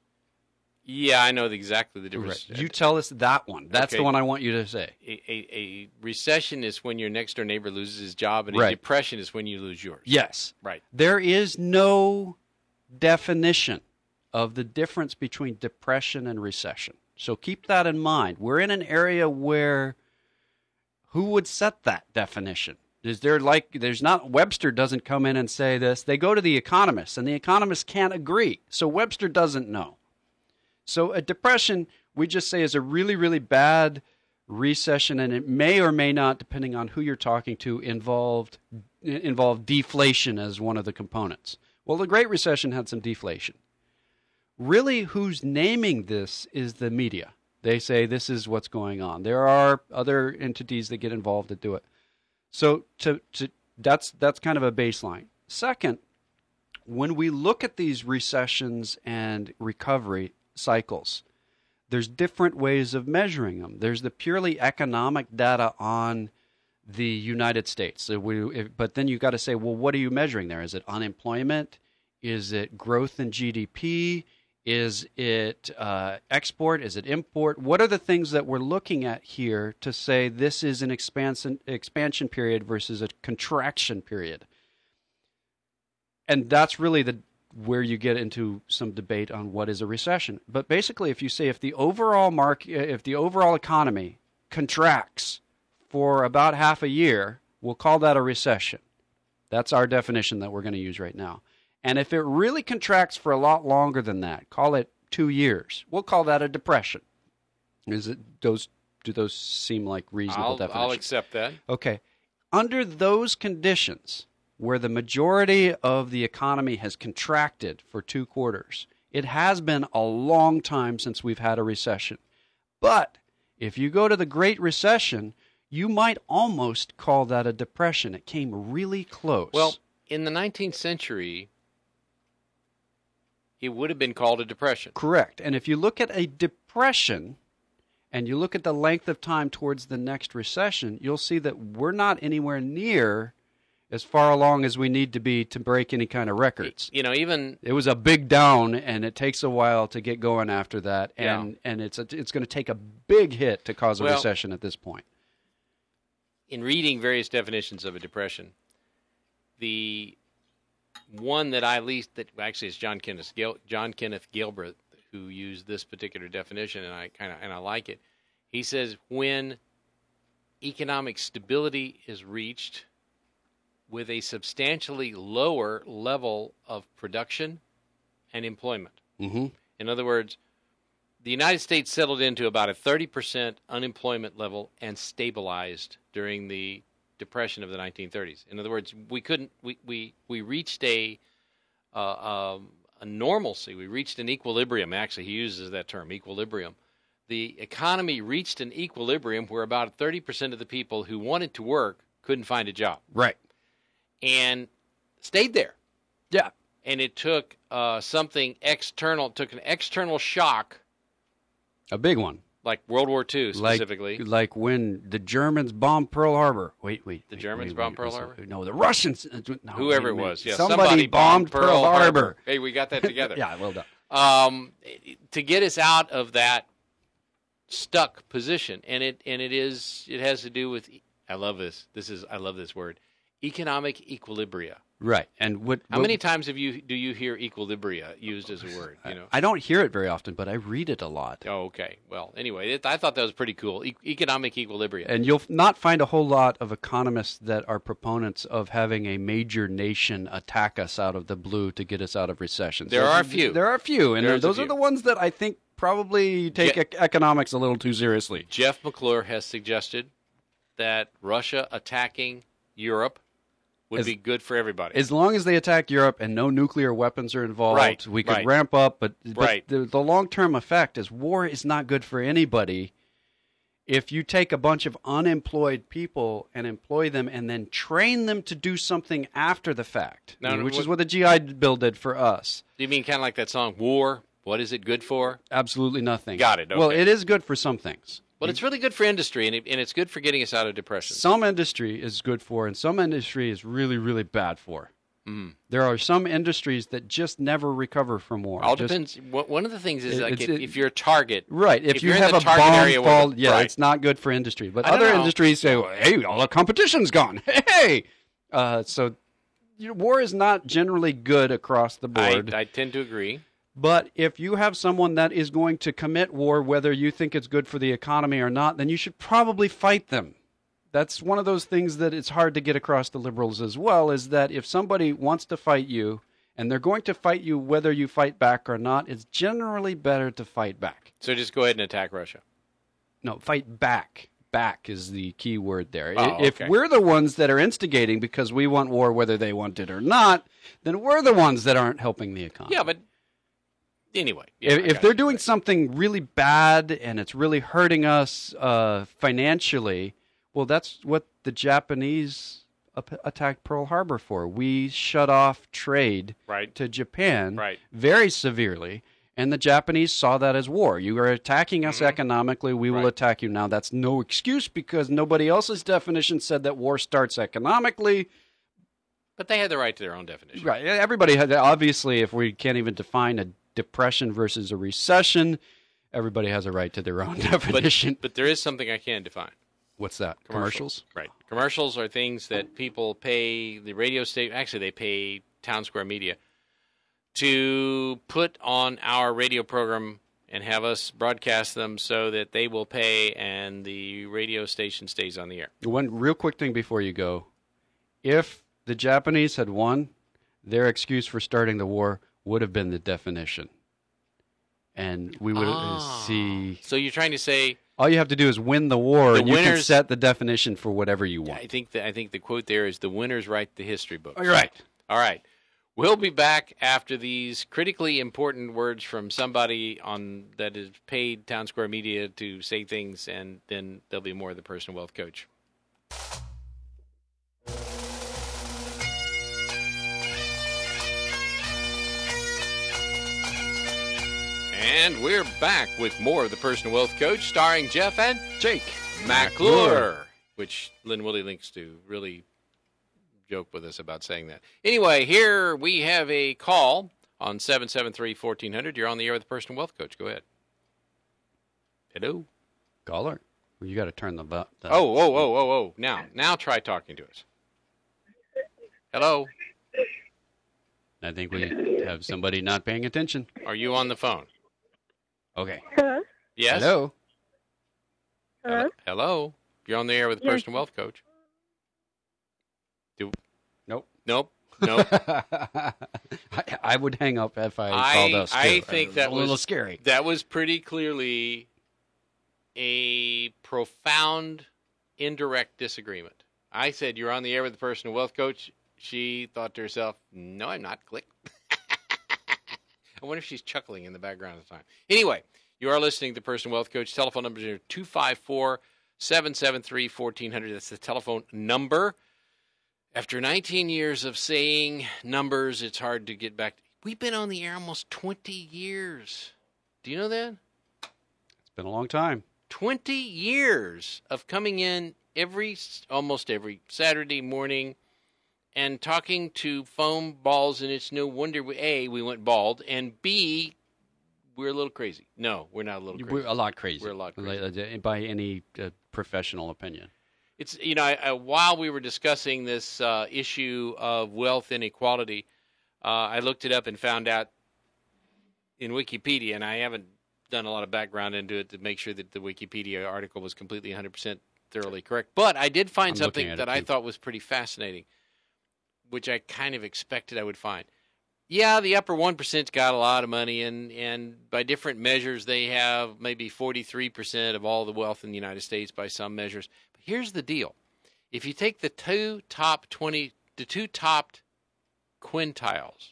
Speaker 1: Yeah, I know exactly the difference.
Speaker 2: Right. You tell us that one. That's okay. The one I want you to say.
Speaker 1: A, a, a recession is when your next door neighbor loses his job, and a
Speaker 2: right.
Speaker 1: depression is when you lose yours.
Speaker 2: Yes.
Speaker 1: Right.
Speaker 2: There is no definition of the difference between depression and recession. So keep that in mind. We're in an area where who would set that definition? Is there like, there's not, Webster doesn't come in and say this. They go to the economists, and the economists can't agree. So Webster doesn't know. So a depression, we just say, is a really, really bad recession, and it may or may not, depending on who you're talking to, involved involve deflation as one of the components. Well, the Great Recession had some deflation. Really, who's naming this is the media. They say this is what's going on. There are other entities that get involved that do it. So to, to that's that's kind of a baseline. Second, when we look at these recessions and recovery cycles, there's different ways of measuring them. There's the purely economic data on the United States. So we, if, but then you've got to say, well, what are you measuring there? Is it unemployment? Is it growth in G D P? Is it uh, export? Is it import? What are the things that we're looking at here to say this is an expansion expansion period versus a contraction period? And that's really the where you get into some debate on what is a recession. But basically, if you say if the overall market, if the overall economy contracts for about half a year, we'll call that a recession. That's our definition that we're going to use right now. And if it really contracts for a lot longer than that, call it two years, we'll call that a depression. Is it those? Do those seem like reasonable
Speaker 1: I'll,
Speaker 2: definitions?
Speaker 1: I'll accept that.
Speaker 2: Okay. Under those conditions, where the majority of the economy has contracted for two quarters. It has been a long time since we've had a recession. But if you go to the Great Recession, you might almost call that a depression. It came really close.
Speaker 1: Well, in the nineteenth century, it would have been called a depression.
Speaker 2: Correct. And if you look at a depression and you look at the length of time towards the next recession, you'll see that we're not anywhere near as far along as we need to be to break any kind of records.
Speaker 1: You know, even
Speaker 2: it was a big down, and it takes a while to get going after that, and
Speaker 1: Yeah.
Speaker 2: and it's a, it's going to take a big hit to cause a
Speaker 1: Well-
Speaker 2: recession at this point.
Speaker 1: in reading various definitions of a depression, the one that I least that actually it's John Kenneth Gil, John Kenneth Gilbreth who used this particular definition, and I kind of and I like it. He says when economic stability is reached with a substantially lower level of production and employment.
Speaker 2: Mm-hmm.
Speaker 1: In other words, the United States settled into about a thirty percent unemployment level and stabilized during the Depression of the nineteen thirties. In other words, we couldn't we we, we reached a uh, um, a normalcy. We reached an equilibrium. Actually, he uses that term, equilibrium. The economy reached an equilibrium where about thirty percent of the people who wanted to work couldn't find a job.
Speaker 2: Right.
Speaker 1: And stayed there.
Speaker 2: Yeah.
Speaker 1: And it took uh, something external, took an external shock,
Speaker 2: A big one.
Speaker 1: like World War Two specifically.
Speaker 2: Like, like when the Germans bombed Pearl Harbor. Wait, wait.
Speaker 1: The
Speaker 2: wait,
Speaker 1: Germans
Speaker 2: wait,
Speaker 1: bombed
Speaker 2: wait,
Speaker 1: Pearl
Speaker 2: was it-
Speaker 1: Harbor?
Speaker 2: No, the Russians. No,
Speaker 1: Whoever
Speaker 2: wait,
Speaker 1: it
Speaker 2: wait.
Speaker 1: was. Yeah,
Speaker 2: Somebody, bombed Pearl, Harbor.
Speaker 1: Hey, we got that together.
Speaker 2: Yeah, well done.
Speaker 1: um, to get us out of that stuck position, and it and it is it has to do with. I love this. This is I love this word, economic equilibria.
Speaker 2: Right. And what?
Speaker 1: How
Speaker 2: what-
Speaker 1: many times have you do you hear equilibria used as a word? You know.
Speaker 2: I don't hear it very often, but I read it a lot.
Speaker 1: Oh, okay. Well, anyway, it, I thought that was pretty cool. E- economic equilibria.
Speaker 2: And you'll not find a whole lot of economists that are proponents of having a major nation attack us out of the blue to get us out of recessions.
Speaker 1: There are a few.
Speaker 2: There are a few, and
Speaker 1: There's a
Speaker 2: those
Speaker 1: few.
Speaker 2: are the ones that I think probably take
Speaker 1: Je-
Speaker 2: ec- economics a little too seriously.
Speaker 1: Jeff McClure has suggested that Russia attacking Europe would
Speaker 2: As-
Speaker 1: be good for everybody.
Speaker 2: As long as they attack Europe and no nuclear weapons are involved,
Speaker 1: Right,
Speaker 2: we could
Speaker 1: right.
Speaker 2: ramp up. But, but
Speaker 1: Right.
Speaker 2: the, the long-term effect is war is not good for anybody. If you take a bunch of unemployed people and employ them and then train them to do something after the fact,
Speaker 1: Now,
Speaker 2: which
Speaker 1: what-
Speaker 2: is what the G I Bill did for us,
Speaker 1: Do you mean kind of like that song, War? What is it good for?
Speaker 2: absolutely nothing.
Speaker 1: Got it,
Speaker 2: Well,
Speaker 1: okay.
Speaker 2: it is good for some things.
Speaker 1: Well, it's really good for industry, and, it, and it's good for getting us out of depression.
Speaker 2: Some industry is good for, and some industry is really, really bad for.
Speaker 1: Mm.
Speaker 2: There are some industries that just never recover from war.
Speaker 1: All
Speaker 2: Just-
Speaker 1: depends. One one of the things is
Speaker 2: It-
Speaker 1: like
Speaker 2: it's-
Speaker 1: if,
Speaker 2: it-
Speaker 1: if you're a target,
Speaker 2: Right. If,
Speaker 1: If
Speaker 2: you
Speaker 1: you're in
Speaker 2: have
Speaker 1: the
Speaker 2: a
Speaker 1: target
Speaker 2: bomb
Speaker 1: area where
Speaker 2: fall,
Speaker 1: the-
Speaker 2: yeah,
Speaker 1: right.
Speaker 2: it's not good for industry. But
Speaker 1: I don't
Speaker 2: other
Speaker 1: know.
Speaker 2: industries say, well, hey, all the competition's gone. Hey! Uh, so you know, war is not generally good across the
Speaker 1: I,
Speaker 2: board.
Speaker 1: I tend to agree.
Speaker 2: But if you have someone that is going to commit war, whether you think it's good for the economy or not, then you should probably fight them. That's one of those things that it's hard to get across to liberals as well, is that if somebody wants to fight you, and they're going to fight you whether you fight back or not, it's generally better to fight back.
Speaker 1: So just go ahead and attack Russia.
Speaker 2: No, fight back. Back is the key word there.
Speaker 1: Oh,
Speaker 2: If
Speaker 1: okay.
Speaker 2: we're the ones that are instigating because we want war whether they want it or not, then we're the ones that aren't helping the economy.
Speaker 1: Yeah, but anyway. Yeah,
Speaker 2: if
Speaker 1: I
Speaker 2: if
Speaker 1: got
Speaker 2: they're
Speaker 1: you.
Speaker 2: doing something really bad and it's really hurting us uh, financially, well, that's what the Japanese ap- attacked Pearl Harbor for. We shut off trade
Speaker 1: Right.
Speaker 2: to Japan
Speaker 1: Right.
Speaker 2: very severely, and the Japanese saw that as war. You are attacking us economically, we will
Speaker 1: Mm-hmm. Right.
Speaker 2: attack you. Now, that's no excuse because nobody else's definition said that war starts economically.
Speaker 1: But they had the right to their own definition.
Speaker 2: Right. Everybody had, obviously, if we can't even define a depression versus a recession, everybody has a right to their own
Speaker 1: But,
Speaker 2: definition.
Speaker 1: but there is something I can define.
Speaker 2: What's that? Commercials?
Speaker 1: Right. Commercials are things that people pay the radio station, actually they pay Town Square Media to put on our radio program and have us broadcast them so that they will pay and the radio station stays on the air.
Speaker 2: One real quick thing before you go. If the Japanese had won, their excuse for starting the war would have been the definition. And we would
Speaker 1: Ah.
Speaker 2: see...
Speaker 1: So you're trying to say
Speaker 2: All you have to do is win the war,
Speaker 1: The
Speaker 2: and you can
Speaker 1: winners-
Speaker 2: set the definition for whatever you want.
Speaker 1: I think the, I think the quote there is the winners write the history books.
Speaker 2: Oh, you're right.
Speaker 1: All right. We'll be back after these critically important words from somebody on that has paid Town Square Media to say things, and then there'll be more of the Personal Wealth Coach. And we're back with more of the Personal Wealth Coach, starring Jeff and
Speaker 2: Jake
Speaker 1: McClure, which Lynn Willie links to really joke with us about saying that. Anyway, here we have a call on seven seven three, one four zero zero. You're on the air with the Personal Wealth Coach. Go ahead. Hello?
Speaker 2: Caller. Well, you got to turn the button.
Speaker 1: Oh, oh, oh, oh, oh. Now, now try talking to us. Hello?
Speaker 2: I think we have somebody not paying attention.
Speaker 1: Are you on the phone?
Speaker 2: Okay.
Speaker 4: Hello?
Speaker 1: Yes?
Speaker 2: Hello.
Speaker 4: Hello?
Speaker 1: Hello? You're on the air with the
Speaker 4: Yes.
Speaker 1: Personal Wealth Coach. Do...
Speaker 2: Nope.
Speaker 1: Nope. Nope.
Speaker 2: I, I would hang up if I,
Speaker 1: I-
Speaker 2: called us.
Speaker 1: I
Speaker 2: too.
Speaker 1: think
Speaker 2: It
Speaker 1: that
Speaker 2: a little
Speaker 1: was-
Speaker 2: scary.
Speaker 1: That was pretty clearly a profound indirect disagreement. I said, you're on the air with the Personal Wealth Coach. She thought to herself, no, I'm not. Click. I wonder if she's chuckling in the background at the time. Anyway, you are listening to the Personal Wealth Coach. Telephone number is two five four, seven seven three, one four zero zero. That's the telephone number. After nineteen years of saying numbers, it's hard to get back. We've been on the air almost twenty years. Do you know that?
Speaker 2: It's been a long time.
Speaker 1: twenty years of coming in every, almost every Saturday morning and talking to foam balls, and it's no wonder, we, A, we went bald, and B, we're a little crazy. No, we're not a little crazy.
Speaker 2: We're a lot crazy.
Speaker 1: We're a lot crazy.
Speaker 2: Like, by any uh, professional opinion.
Speaker 1: It's, you know, I, I, while we were discussing this uh, issue of wealth inequality, uh, I looked it up and found out in Wikipedia, and I haven't done a lot of background into it to make sure that the Wikipedia article was completely one hundred percent thoroughly correct. But I did find
Speaker 2: I'm
Speaker 1: something
Speaker 2: looking at
Speaker 1: that
Speaker 2: it,
Speaker 1: I
Speaker 2: too.
Speaker 1: thought was pretty fascinating, which I kind of expected I would find. Yeah, the upper one percent's got a lot of money, and, and by different measures, they have maybe forty-three percent of all the wealth in the United States by some measures. But here's the deal. If you take the two top twenty, the two top quintiles,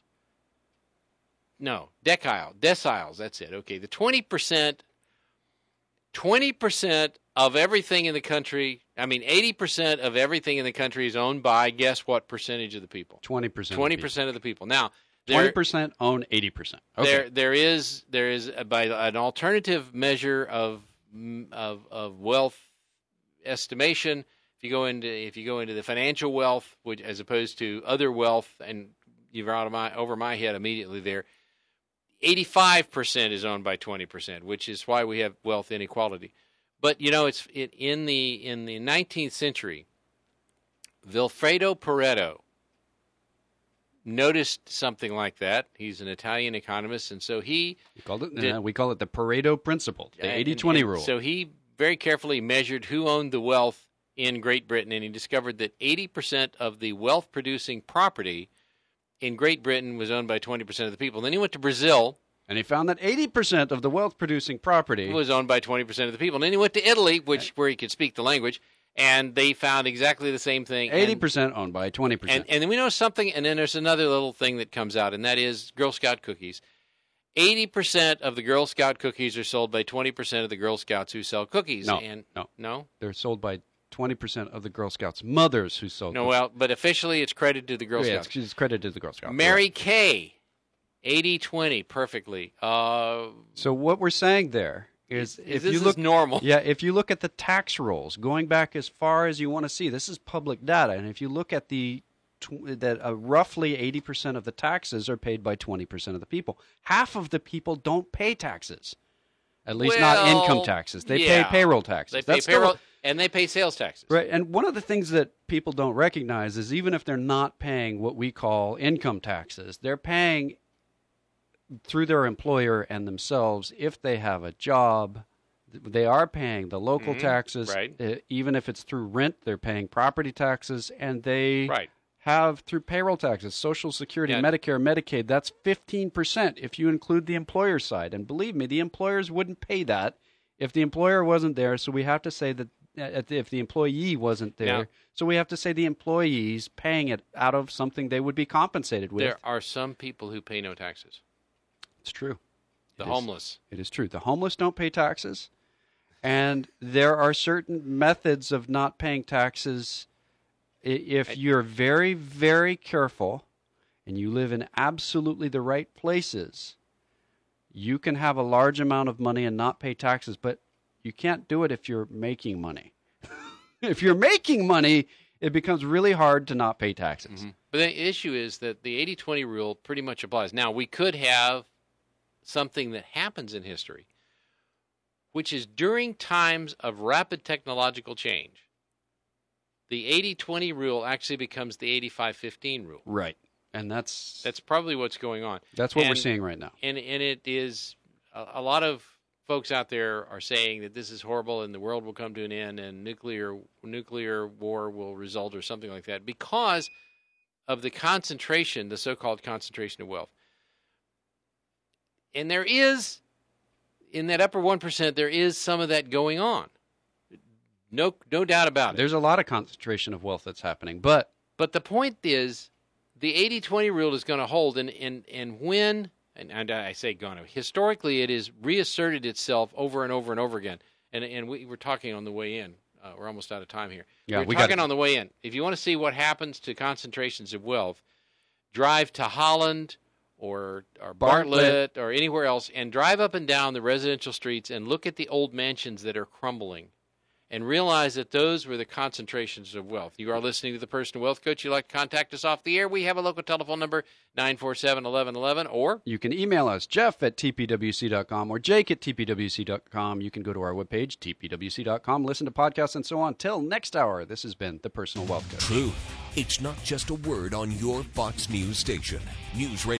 Speaker 1: no, decile, deciles, that's it. Okay, the twenty percent, twenty percent of everything in the country, I mean, eighty percent of everything in the country is owned by, guess what percentage of the people?
Speaker 2: twenty percent.
Speaker 1: twenty percent of the people. Now,
Speaker 2: twenty
Speaker 1: there,
Speaker 2: percent own eighty percent. Okay.
Speaker 1: there, there is, there is a, by an alternative measure of, of, of wealth estimation. If you go into, if you go into the financial wealth, which as opposed to other wealth, and you're out of my, over my head immediately there, eighty-five percent is owned by twenty percent, which is why we have wealth inequality. But you know, it's it, in the in the nineteenth century, Vilfredo Pareto noticed something like that. He's an Italian economist, and so he
Speaker 2: We, called it,
Speaker 1: did-
Speaker 2: uh, we call it the Pareto principle, the
Speaker 1: and-
Speaker 2: eighty twenty
Speaker 1: and
Speaker 2: rule.
Speaker 1: So he very carefully measured who owned the wealth in Great Britain, and he discovered that eighty percent of the wealth-producing property in Great Britain was owned by twenty percent of the people. And then he went to Brazil.
Speaker 2: And he found that eighty percent of the wealth-producing property
Speaker 1: Was owned by twenty percent of the people. And then he went to Italy, which where he could speak the language, and they found exactly the same thing. And-
Speaker 2: eighty percent owned by twenty percent.
Speaker 1: And, and then we know something, and then there's another little thing that comes out, and that is Girl Scout cookies. eighty percent of the Girl Scout cookies are sold by twenty percent of the Girl Scouts who sell cookies.
Speaker 2: No,
Speaker 1: and,
Speaker 2: no.
Speaker 1: No?
Speaker 2: They're sold by twenty percent of the Girl Scouts' mothers who sold
Speaker 1: No,
Speaker 2: them.
Speaker 1: well, but officially it's credited to the Girl
Speaker 2: Oh, yeah,
Speaker 1: Scouts.
Speaker 2: it's, it's credited to the Girl Scouts.
Speaker 1: Mary Kay, eighty twenty, perfectly. Uh,
Speaker 2: So what we're saying there is,
Speaker 1: is
Speaker 2: if
Speaker 1: this
Speaker 2: you
Speaker 1: is
Speaker 2: look,
Speaker 1: normal.
Speaker 2: yeah, if you look at the tax rolls going back as far as you want to see, this is public data, and if you look at the tw- that uh, roughly eighty percent of the taxes are paid by twenty percent of the people. Half of the people don't pay taxes, at least not
Speaker 1: Well,
Speaker 2: income taxes. They
Speaker 1: yeah.
Speaker 2: pay payroll taxes.
Speaker 1: They pay
Speaker 2: That's still-
Speaker 1: payroll, and they pay sales taxes.
Speaker 2: Right, and one of the things that people don't recognize is even if they're not paying what we call income taxes, they're paying through their employer and themselves if they have a job. They are paying the local
Speaker 1: Mhm,
Speaker 2: taxes,
Speaker 1: right.
Speaker 2: uh, even if it's through rent. They're paying property taxes, and they
Speaker 1: Right.
Speaker 2: have through payroll taxes, Social Security,
Speaker 1: Yeah.
Speaker 2: Medicare, Medicaid. That's fifteen percent if you include the employer side. And believe me, the employers wouldn't pay that if the employer wasn't there, so we have to say that uh, if the employee wasn't there,
Speaker 1: Now,
Speaker 2: so we have to say the employee's paying it out of something they would be compensated with.
Speaker 1: There are some people who pay no taxes.
Speaker 2: It's true.
Speaker 1: The
Speaker 2: It is-
Speaker 1: homeless.
Speaker 2: It is true. The homeless don't pay taxes, and there are certain methods of not paying taxes. I- If you're very, very careful and you live in absolutely the right places, you can have a large amount of money and not pay taxes, but you can't do it if you're making money. If you're making money, it becomes really hard to not pay taxes.
Speaker 1: Mm-hmm. But the issue is that the eighty twenty rule pretty much applies. Now, we could have something that happens in history, which is during times of rapid technological change, the eighty twenty rule actually becomes the eighty-five fifteen rule.
Speaker 2: Right. And that's
Speaker 1: That's probably what's going on.
Speaker 2: that's what we're
Speaker 1: And-
Speaker 2: seeing right now.
Speaker 1: And and it is a, a lot of folks out there are saying that this is horrible and the world will come to an end and nuclear nuclear war will result or something like that because of the concentration, the so-called concentration of wealth. And there is, in that upper one percent, there is some of that going on. No, no doubt about it.
Speaker 2: There's a lot of concentration of wealth that's happening, but
Speaker 1: But the point is, the eighty twenty rule is going to hold, and, and, and when, and, and I say going to, historically it has reasserted itself over and over and over again. And and we were talking on the way in. Uh, we're almost out of time here.
Speaker 2: Yeah,
Speaker 1: we were
Speaker 2: we
Speaker 1: talking
Speaker 2: got-
Speaker 1: on the way in. If you want to see what happens to concentrations of wealth, drive to Holland or, or Bartlett,
Speaker 2: Bartlett.
Speaker 1: or anywhere else and drive up and down the residential streets and look at the old mansions that are crumbling. And realize that those were the concentrations of wealth. You are listening to the Personal Wealth Coach. You'd like to contact us off the air. We have a local telephone number, nine four seven, one one one one, or
Speaker 2: you can email us, Jeff at T P W C dot com or Jake at T P W C dot com. You can go to our webpage, T P W C dot com, listen to podcasts and so on. Till next hour, this has been the Personal Wealth Coach.
Speaker 5: Truth. It's not just a word on your Fox News station. News Radio.